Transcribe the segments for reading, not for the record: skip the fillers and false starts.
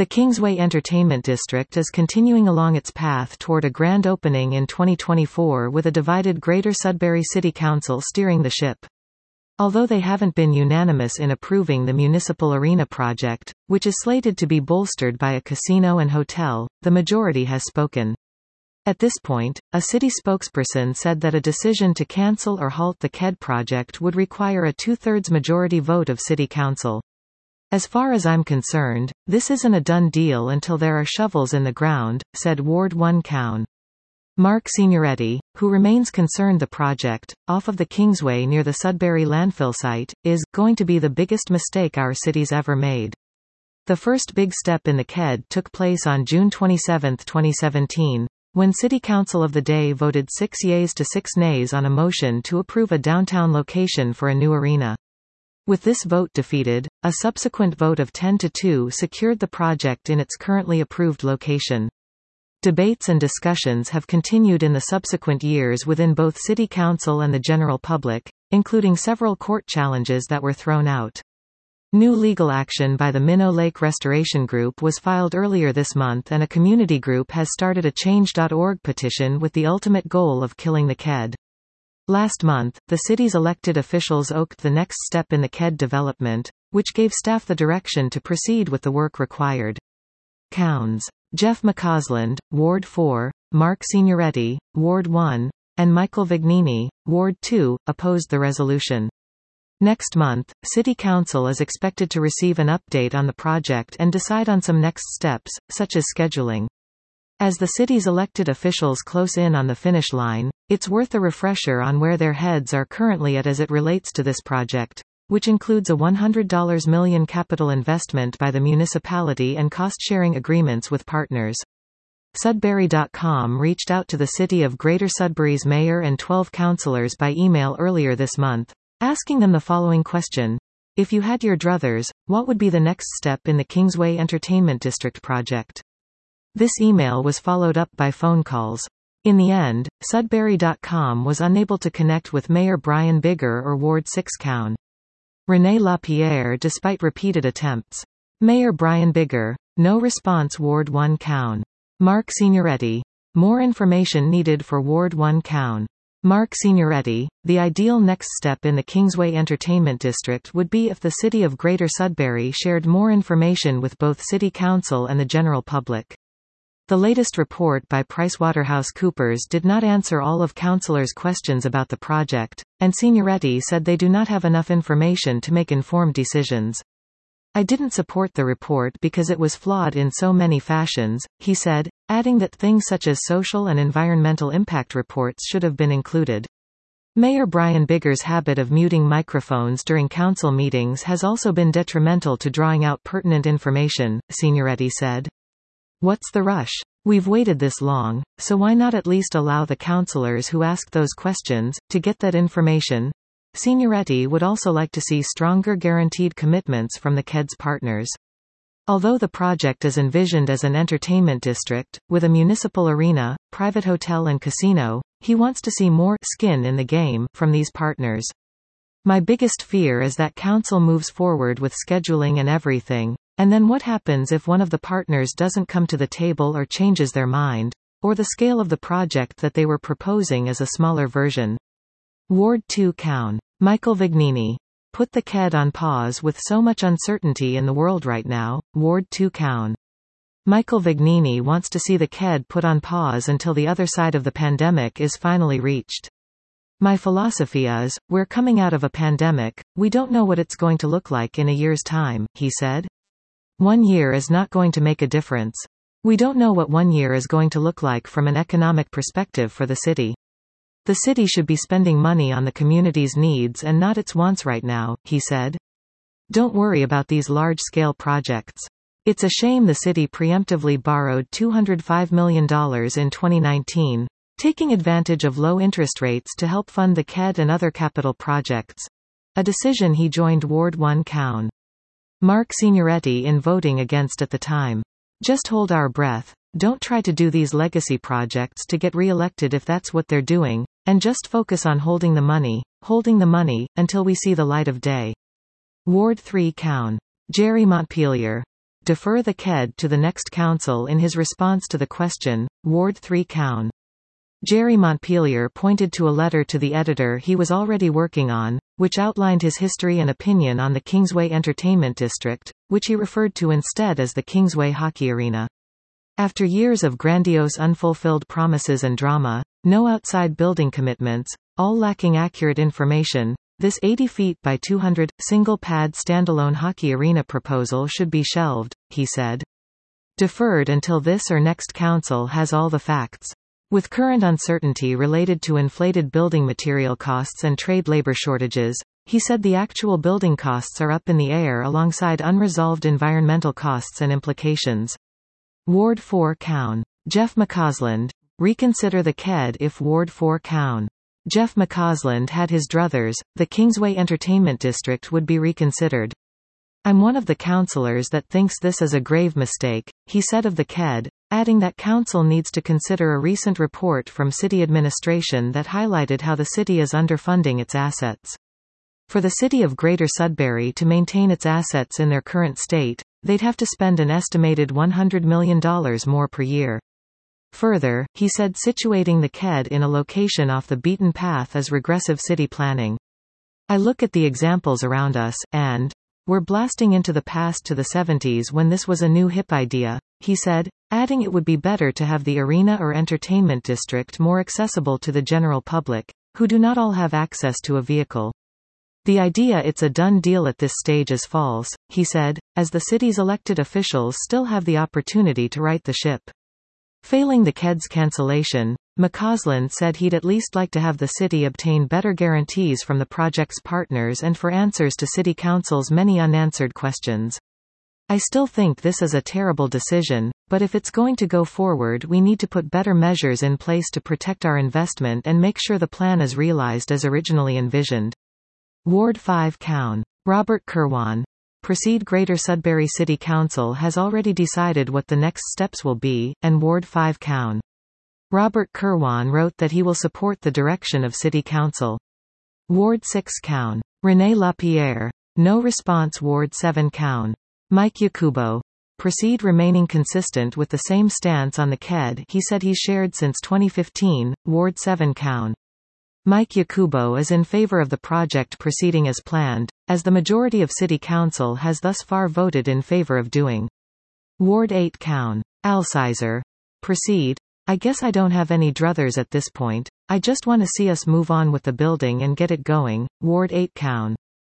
The Kingsway Entertainment District is continuing along its path toward a grand opening in 2024 with a divided Greater Sudbury City Council steering the ship. Although they haven't been unanimous in approving the municipal arena project, which is slated to be bolstered by a casino and hotel, the majority has spoken. At this point, a city spokesperson said that a decision to cancel or halt the KED project would require a two-thirds majority vote of City Council. As far as I'm concerned, this isn't a done deal until there are shovels in the ground, said Ward 1 Coun. Mark Signoretti, who remains concerned the project, off of the Kingsway near the Sudbury landfill site, is going to be the biggest mistake our city's ever made. The first big step in the KED took place on June 27, 2017, when City Council of the day voted 6 yeas to 6 nays on a motion to approve a downtown location for a new arena. With this vote defeated, a subsequent vote of 10-2 secured the project in its currently approved location. Debates and discussions have continued in the subsequent years within both City Council and the general public, including several court challenges that were thrown out. New legal action by the Minnow Lake Restoration Group was filed earlier this month, and a community group has started a Change.org petition with the ultimate goal of killing the KED. Last month, the city's elected officials okayed the next step in the KED development, which gave staff the direction to proceed with the work required. Couns. Jeff McCausland, Ward 4, Mark Signoretti, Ward 1, and Michael Vignini, Ward 2, opposed the resolution. Next month, City Council is expected to receive an update on the project and decide on some next steps, such as scheduling. As the city's elected officials close in on the finish line, it's worth a refresher on where their heads are currently at as it relates to this project, which includes a $100 million capital investment by the municipality and cost-sharing agreements with partners. Sudbury.com reached out to the City of Greater Sudbury's mayor and 12 councillors by email earlier this month, asking them the following question: if you had your druthers, what would be the next step in the Kingsway Entertainment District project? This email was followed up by phone calls. In the end, Sudbury.com was unable to connect with Mayor Brian Bigger or Ward 6 Coun. René Lapierre despite repeated attempts. Mayor Brian Bigger. No response. Ward 1 Coun. Mark Signoretti. More information needed for Ward 1 Coun. Mark Signoretti. The ideal next step in the Kingsway Entertainment District would be if the City of Greater Sudbury shared more information with both City Council and the general public. The latest report by PricewaterhouseCoopers did not answer all of councillors' questions about the project, and Signoretti said they do not have enough information to make informed decisions. I didn't support the report because it was flawed in so many fashions, he said, adding that things such as social and environmental impact reports should have been included. Mayor Brian Bigger's habit of muting microphones during council meetings has also been detrimental to drawing out pertinent information, Signoretti said. What's the rush? We've waited this long, so why not at least allow the councillors who asked those questions to get that information? Signoretti would also like to see stronger guaranteed commitments from the KED's partners. Although the project is envisioned as an entertainment district, with a municipal arena, private hotel and casino, he wants to see more skin in the game from these partners. My biggest fear is that council moves forward with scheduling and everything, and then what happens if one of the partners doesn't come to the table or changes their mind, or the scale of the project that they were proposing is a smaller version. Ward 2 Coun. Michael Vignini. Put the KED on pause with so much uncertainty in the world right now, Ward 2 Coun. Michael Vignini wants to see the KED put on pause until the other side of the pandemic is finally reached. My philosophy is, we're coming out of a pandemic, we don't know what it's going to look like in a year's time, he said. 1 year is not going to make a difference. We don't know what 1 year is going to look like from an economic perspective for the city. The city should be spending money on the community's needs and not its wants right now, he said. Don't worry about these large-scale projects. It's a shame the city preemptively borrowed $205 million in 2019, taking advantage of low interest rates to help fund the KED and other capital projects. A decision he joined Ward 1 Coun. Mark Signoretti in voting against at the time. Just hold our breath. Don't try to do these legacy projects to get re-elected if that's what they're doing, and just focus on holding the money, until we see the light of day. Ward 3 Coun. Jerry Montpelier. defer the KED to the next council. In his response to the question, Ward 3 Coun. Jerry Montpelier pointed to a letter to the editor he was already working on, which outlined his history and opinion on the Kingsway Entertainment District, which he referred to instead as the Kingsway Hockey Arena. After years of grandiose unfulfilled promises and drama, no outside building commitments, all lacking accurate information, this 80 feet by 200, single-pad standalone hockey arena proposal should be shelved, he said. Deferred until this or next council has all the facts. With current uncertainty related to inflated building material costs and trade labor shortages, he said the actual building costs are up in the air alongside unresolved environmental costs and implications. Ward 4 Coun. Jeff McCausland. Reconsider the KED if Ward 4 Coun. Jeff McCausland had his druthers, the Kingsway Entertainment District would be reconsidered. I'm one of the councillors that thinks this is a grave mistake, he said of the KED, adding that council needs to consider a recent report from city administration that highlighted how the city is underfunding its assets. For the city of Greater Sudbury to maintain its assets in their current state, they'd have to spend an estimated $100 million more per year. Further, he said situating the KED in a location off the beaten path is regressive city planning. I look at the examples around us, and we're blasting into the past to the 70s when this was a new hip idea, he said, adding it would be better to have the arena or entertainment district more accessible to the general public, who do not all have access to a vehicle. The idea it's a done deal at this stage is false, he said, as the city's elected officials still have the opportunity to right the ship. Failing the KED's cancellation, McCausland said he'd at least like to have the city obtain better guarantees from the project's partners and for answers to City Council's many unanswered questions. I still think this is a terrible decision, but if it's going to go forward we need to put better measures in place to protect our investment and make sure the plan is realized as originally envisioned. Ward 5 Coun. Robert Kirwan. Proceed. Greater Sudbury City Council has already decided what the next steps will be, and Ward 5 Coun. Robert Kirwan wrote that he will support the direction of City Council. Ward 6 Coun. René Lapierre. No response. Ward 7 Coun. Mike Yakubo. Proceed. Remaining consistent with the same stance on the KED he said he's shared since 2015, Ward 7 Coun. Mike Yakubo is in favor of the project proceeding as planned, as the majority of City Council has thus far voted in favor of doing. Ward 8 Coun. Alcizer. Proceed. I guess I don't have any druthers at this point, I just want to see us move on with the building and get it going, Ward 8 Coun.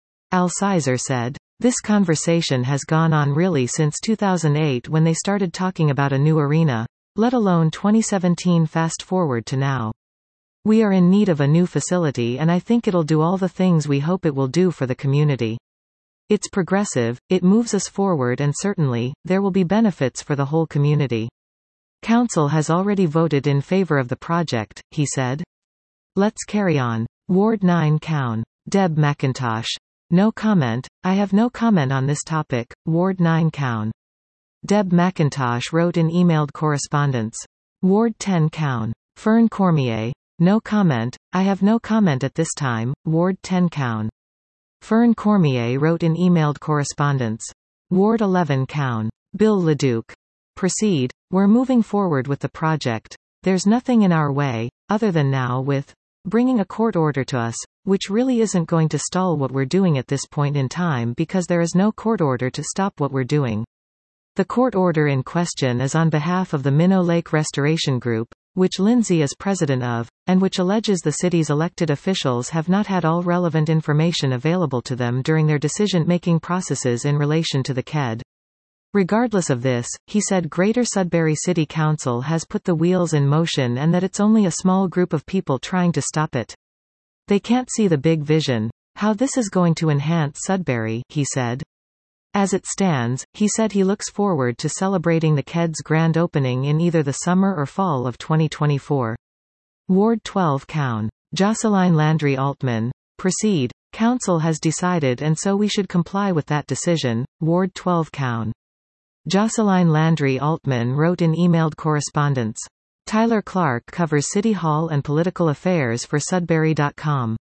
Alcizer said. This conversation has gone on really since 2008 when they started talking about a new arena, let alone 2017. Fast forward to now. We are in need of a new facility and I think it'll do all the things we hope it will do for the community. It's progressive, it moves us forward and certainly, there will be benefits for the whole community. Council has already voted in favor of the project, he said. Let's carry on. Ward 9 Coun. Deb McIntosh. No comment, I have no comment on this topic, Ward 9 Coun. Deb McIntosh wrote in emailed correspondence. Ward 10 Coun. Fern Cormier. No comment, I have no comment at this time, Ward 10 Coun. Fern Cormier wrote in emailed correspondence. Ward 11 Coun. Bill Leduc. Proceed, we're moving forward with the project. There's nothing in our way, other than now with bringing a court order to us, which really isn't going to stall what we're doing at this point in time because there is no court order to stop what we're doing. The court order in question is on behalf of the Minnow Lake Restoration Group, which Lindsay is president of, and which alleges the city's elected officials have not had all relevant information available to them during their decision-making processes in relation to the KED. Regardless of this, he said Greater Sudbury City Council has put the wheels in motion and that it's only a small group of people trying to stop it. They can't see the big vision, how this is going to enhance Sudbury, he said. As it stands, he said he looks forward to celebrating the KED's grand opening in either the summer or fall of 2024. Ward 12 Coun. Jocelyn Landry Altman. Proceed, Council has decided and so we should comply with that decision, Ward 12 Coun. Jocelyn Landry Altman wrote in emailed correspondence. Tyler Clark covers City Hall and political affairs for Sudbury.com.